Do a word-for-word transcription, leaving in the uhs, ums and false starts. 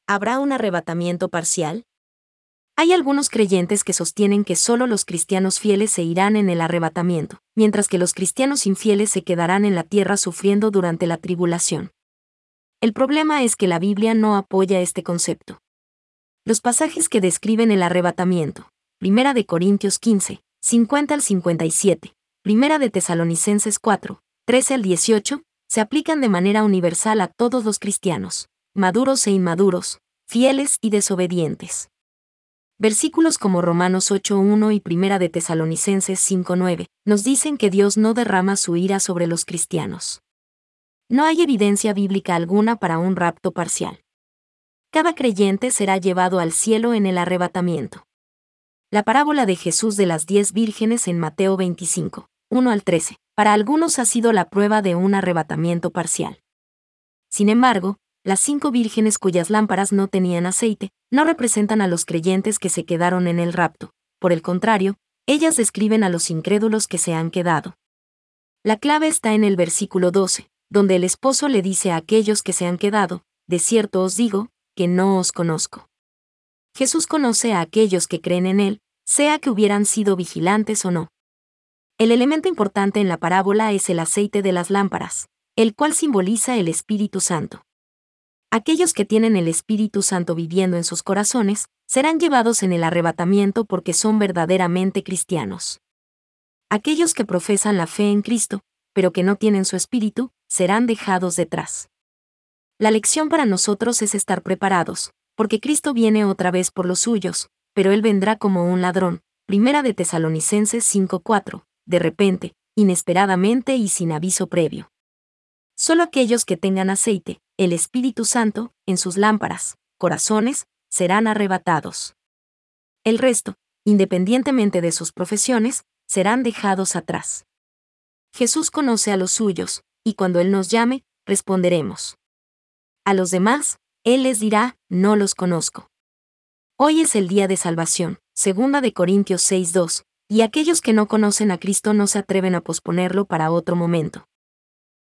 ¿Habrá un arrebatamiento parcial? Hay algunos creyentes que sostienen que solo los cristianos fieles se irán en el arrebatamiento, mientras que los cristianos infieles se quedarán en la tierra sufriendo durante la tribulación. El problema es que la Biblia no apoya este concepto. Los pasajes que describen el arrebatamiento, Primera de Corintios quince, cincuenta al cincuenta y siete, Primera de Tesalonicenses cuatro, trece al dieciocho, se aplican de manera universal a todos los cristianos, maduros e inmaduros, fieles y desobedientes. Versículos como Romanos ocho uno y Primera de Tesalonicenses cinco nueve nos dicen que Dios no derrama su ira sobre los cristianos. No hay evidencia bíblica alguna para un rapto parcial. Cada creyente será llevado al cielo en el arrebatamiento. La parábola de Jesús de las diez vírgenes en Mateo veinticinco, uno al trece, para algunos ha sido la prueba de un arrebatamiento parcial. Sin embargo, las cinco vírgenes cuyas lámparas no tenían aceite, no representan a los creyentes que se quedaron en el rapto. Por el contrario, ellas describen a los incrédulos que se han quedado. La clave está en el versículo doce, donde el esposo le dice a aquellos que se han quedado, de cierto os digo, que no os conozco. Jesús conoce a aquellos que creen en él, sea que hubieran sido vigilantes o no. El elemento importante en la parábola es el aceite de las lámparas, el cual simboliza el Espíritu Santo. Aquellos que tienen el Espíritu Santo viviendo en sus corazones, serán llevados en el arrebatamiento porque son verdaderamente cristianos. Aquellos que profesan la fe en Cristo, pero que no tienen su Espíritu, serán dejados detrás. La lección para nosotros es estar preparados, porque Cristo viene otra vez por los suyos, pero Él vendrá como un ladrón. Primera de Tesalonicenses cinco cuatro, de repente, inesperadamente y sin aviso previo. Solo aquellos que tengan aceite, el Espíritu Santo, en sus lámparas, corazones, serán arrebatados. El resto, independientemente de sus profesiones, serán dejados atrás. Jesús conoce a los suyos, y cuando Él nos llame, responderemos. A los demás, Él les dirá, no los conozco. Hoy es el día de salvación, Segunda de Corintios seis dos, y aquellos que no conocen a Cristo no se atreven a posponerlo para otro momento.